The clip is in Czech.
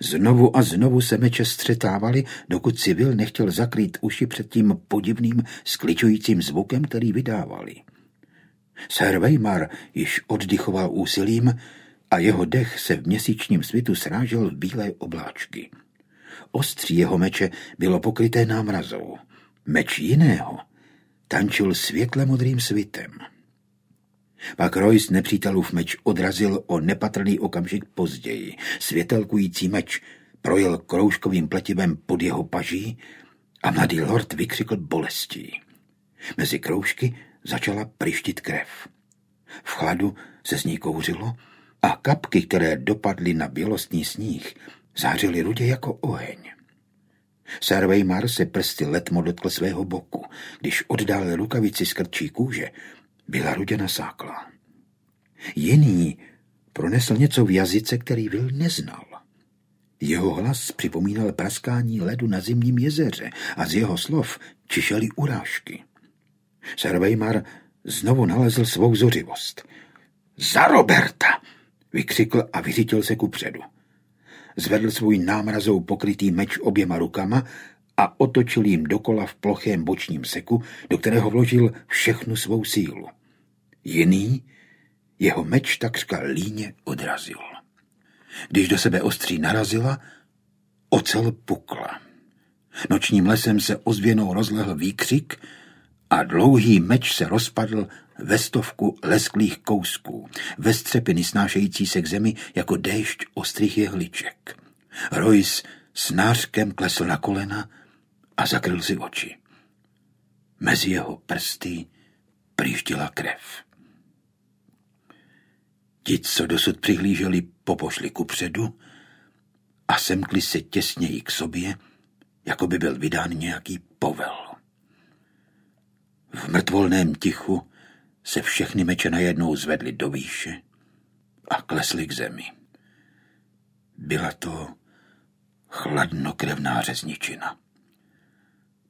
Znovu a znovu se meče střetávaly, dokud civil nechtěl zakrýt uši před tím podivným, skličujícím zvukem, který vydávali. Sir Weimar již oddychoval úsilím a jeho dech se v měsíčním svitu srážel v bílé obláčky. Ostří jeho meče bylo pokryté námrazou. Meč jiného tančil světle modrým svitem. Pak Royce nepřítelův meč odrazil o nepatrný okamžik později. Světelkující meč projel kroužkovým pletivem pod jeho paží a mladý lord vykřikl bolestí. Mezi kroužky začala pryštit krev. V chladu se z ní kouřilo a kapky, které dopadly na bělostný sníh, zářily rudě jako oheň. Sir Weimar se prsty letmo dotkl svého boku. Když oddálil rukavici z krčí kůže, byla rudě nasáklá. Jiný pronesl něco v jazyce, který Will neznal. Jeho hlas připomínal praskání ledu na zimním jezeře a z jeho slov čišely urážky. Sir Weimar znovu nalezl svou zořivost. Za Roberta! Vykřikl a vyřítil se kupředu. Zvedl svůj námrazou pokrytý meč oběma rukama a otočil jim dokola v plochém bočním seku, do kterého vložil všechnu svou sílu. Jiný jeho meč takřka líně odrazil. Když do sebe ostří narazila, ocel pukla. Nočním lesem se ozvěnou rozlehl výkřik a dlouhý meč se rozpadl ve stovku lesklých kousků, ve střepiny snášející se k zemi jako déšť ostrých jehliček. Royce s nářkem klesl na kolena a zakryl si oči. Mezi jeho prsty prýždila krev. Ti, co dosud přihlíželi, popošli kupředu a semkli se těsněji k sobě, jako by byl vydán nějaký povel. V mrtvolném tichu se všechny meče najednou zvedly do výše a klesly k zemi. Byla to chladnokrevná řezničina.